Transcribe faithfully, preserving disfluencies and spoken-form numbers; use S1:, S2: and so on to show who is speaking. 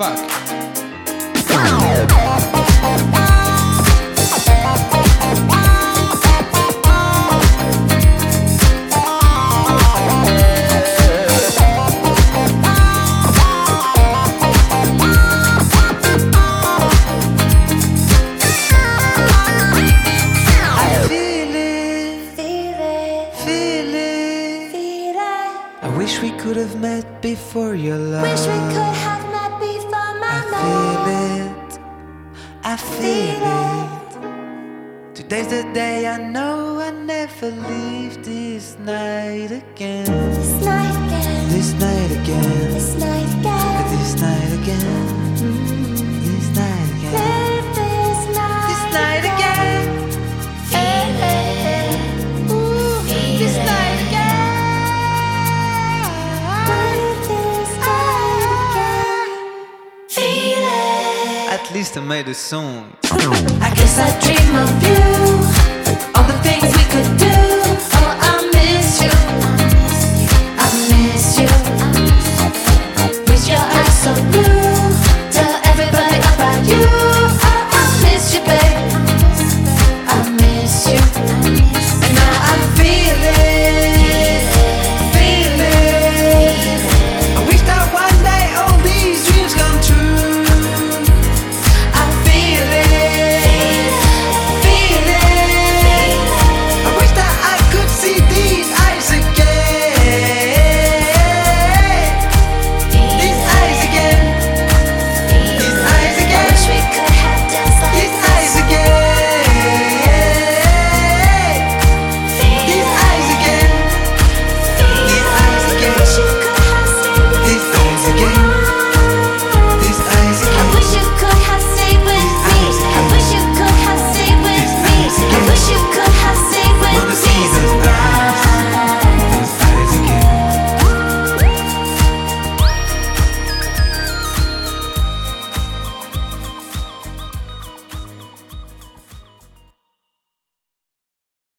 S1: fuck.
S2: Could have met before your love.
S3: Wish we could have met before my
S2: I feel it, I feel it. Today's the day I know I never leave this night again.
S3: This night again.
S2: This night again.
S3: This night again.
S2: This night again. This night again.
S3: Live this night.
S2: This night again.
S3: Feel it. Ooh, feel
S2: this
S3: it.
S2: night again. At least I made a song.
S3: I guess I dream of you, all the things we could